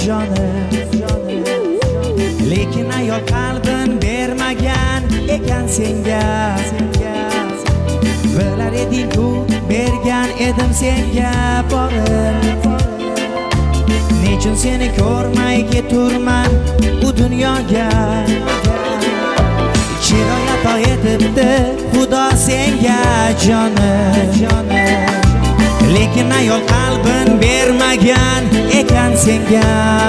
jonim. Lekin ayol qalbin bermagan ekan senga. Bilar eding-ku bergan edim senga borib. Nechun seni ko'rmay keturman bu dunyoga. Chiroy ato etibdi Xudo senga jonim. Lekin ayol qalbin bermagan ekan senga.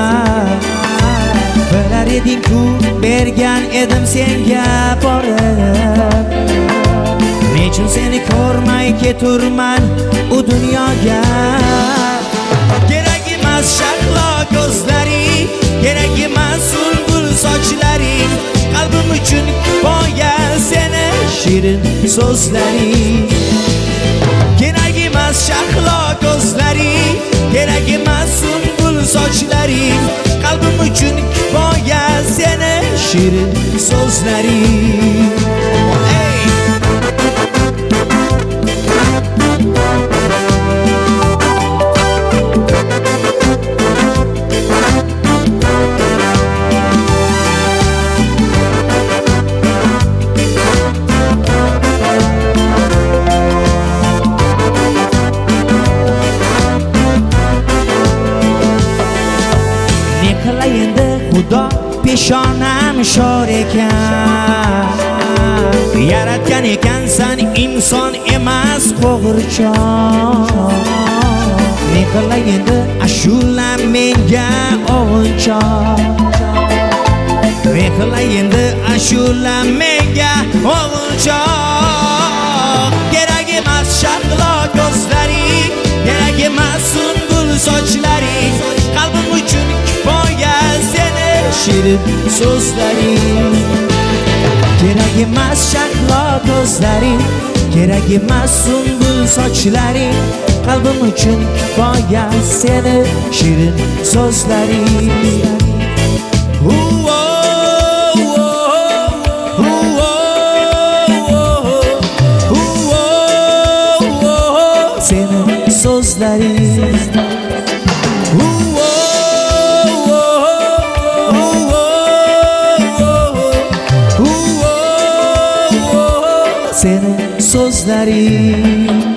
Bilar eding-ku bergan edim senga borib. Nechun seni ko'rmay keturman u dunyoga. Kerak emas shahlo ko'zlaring, kerak emas sunbul sochlaring. Qalbim uchun kifoya seni shirin so'zlaring. Kerak emas shahlo ko'zlaring, kerak emas sunbul sochlaring. Qalbim uchun kifoya seni shirin so'zlaring. Endi Xudo peshonam shor ekan. Yaratgan ekansan inson emas qo'g'irchoq. Ne qilay endi ashulam menga o'g'ilchoq. Ne qilay endi ashulam menga o'g'ilchoq. Kerak emas shahlo ko'zlaring, kerak emas sunbul sochlaring. Qalbim uchun kifoya seni shirin so'zlaring. Kerak emas shahlo ko'zlaring, kerak emas sunbul sochlaring. Qalbim uchun kifoya seni shirin so'zlaring. Seni so'zlaring. Seni so'zlaring.